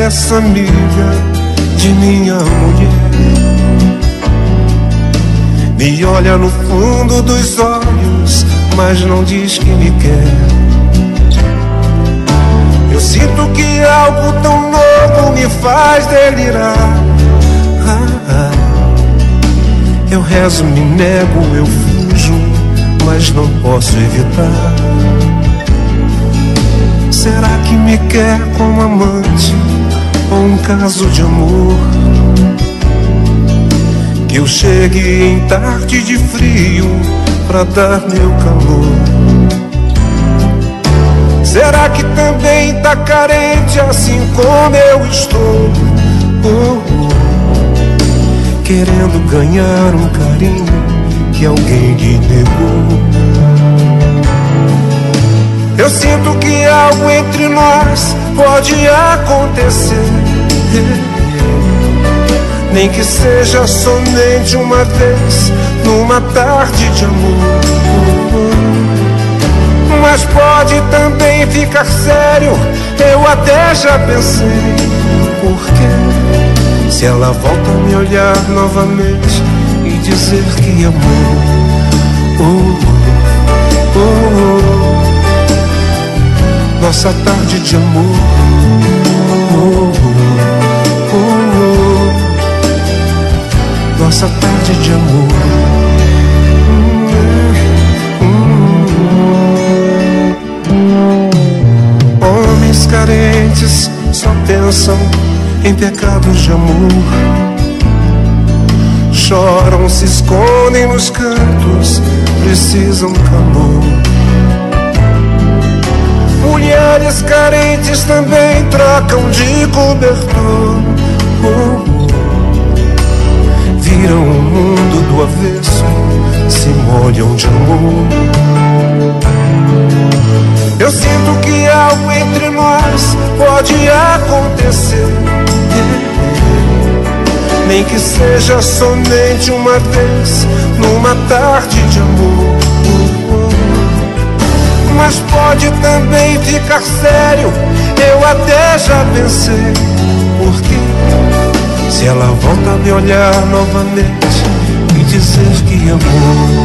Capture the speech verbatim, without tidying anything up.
essa amiga de minha mulher. Me olha no fundo dos olhos, mas não diz que me quer. Eu sinto que algo tão novo me faz delirar. Ah, ah. Eu rezo, me nego, eu fujo, mas não posso evitar. Será que me quer como amante ou um caso de amor? Que eu chegue em tarde de frio pra dar meu calor. Será que também tá carente assim como eu estou? Oh, oh. Querendo ganhar um carinho que alguém lhe negou. Eu sinto que algo entre nós pode acontecer, nem que seja somente uma vez, numa tarde de amor. Mas pode também ficar sério, eu até já pensei. Porque se ela volta a me olhar novamente e dizer que amou, oh, oh, oh, nossa tarde de amor, oh, oh, oh, nossa tarde de amor. Homens carentes só pensam em pecados de amor. Choram, se escondem nos cantos, precisam calor. Mulheres carentes também trocam de cobertor. Oh, oh. Viram o mundo do avesso, se molham de amor. Eu sinto que algo entre nós pode acontecer, nem que seja somente uma vez, numa tarde de amor. Mas pode também ficar sério, eu até já pensei. Porque se ela volta a me olhar novamente e dizer que amor,